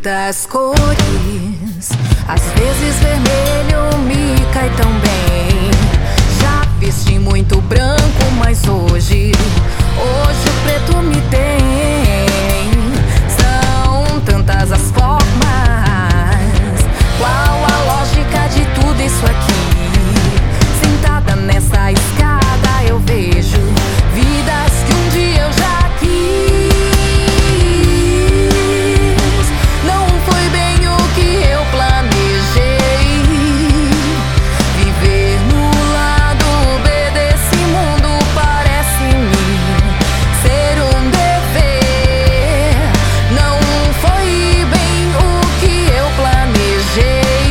tantas cores, às vezes vermelho me cai tão bem. Já vesti muito branco, mas hoje o preto me tem. São tantas as formas, qual a lógica de tudo isso aqui? Sentada nessa escada eu vejo vidas que um dia eu já quis. Não foi bem o que eu planejei. Viver no lado B desse mundo parece-me ser um dever. Não foi bem o que eu planejei.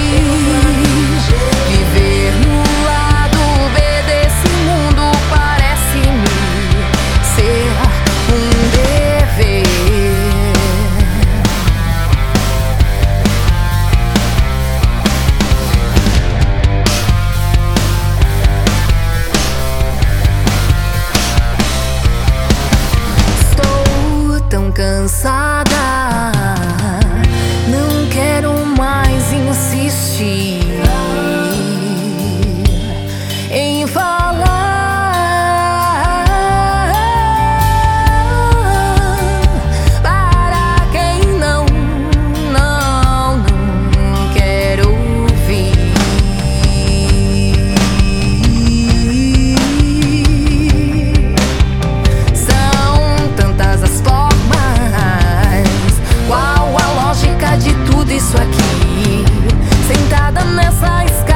Viver no lado B desse mundo parece-me ser um dever. Estou tão cansada, não quero mais insistir em falar para quem não quero ouvir. São tantas as formas, qual a lógica de tudo isso aqui? Sentada nessa escada